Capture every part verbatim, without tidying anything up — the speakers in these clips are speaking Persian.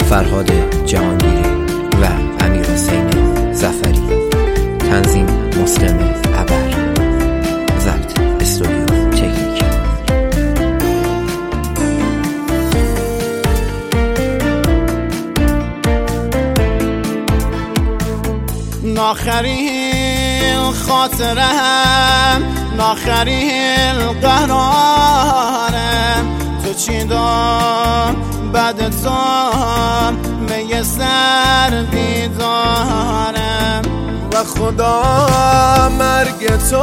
فرهاد جهانگیری و امیرحسین ظفری. تنظیم مسلم ابر. ضبط استودیو تکنیک. ناخرین خاطرم، ناخرین قهرانم، تو چی دار بعد تو می سر دیدارم و خدا مرگ تو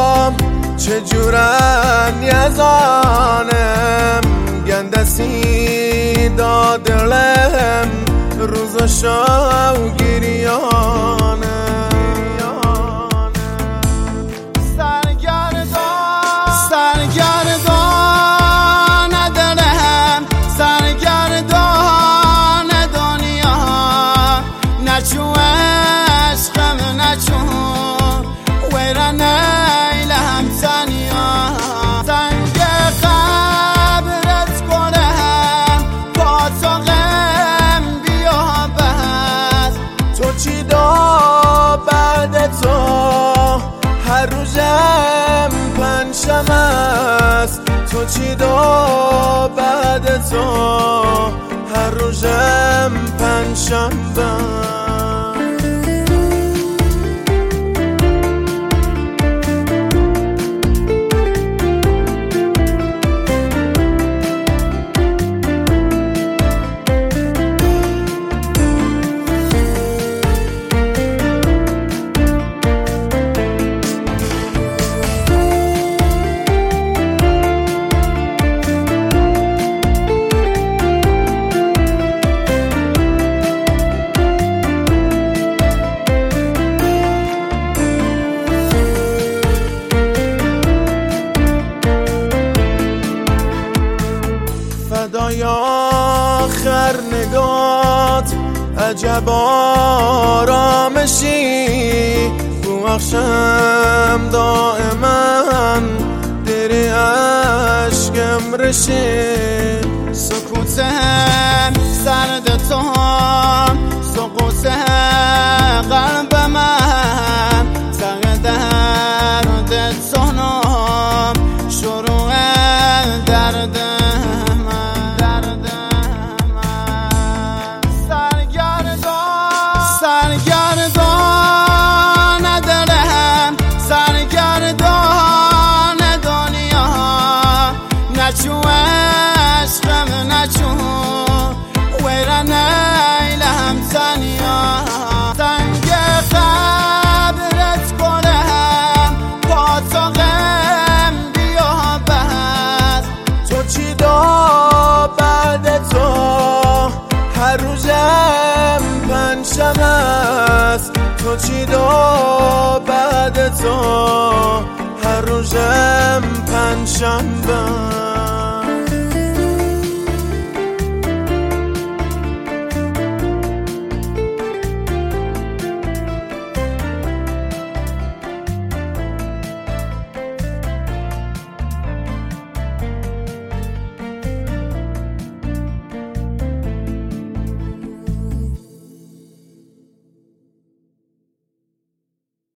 چجورن یزانم، گندسی دادلم روز شو گریانم. تو چی دو بعد تو هر روزم پنجشنبه. فدای آخر نگات عجب آرامشی، بو اخشم دائما دیری عشقم رشی. سکوتم سرد تو سقوط قلب من، تغییر درد تنم شروع درد تو چی دو بعد تو هر روزم پنجشنبه.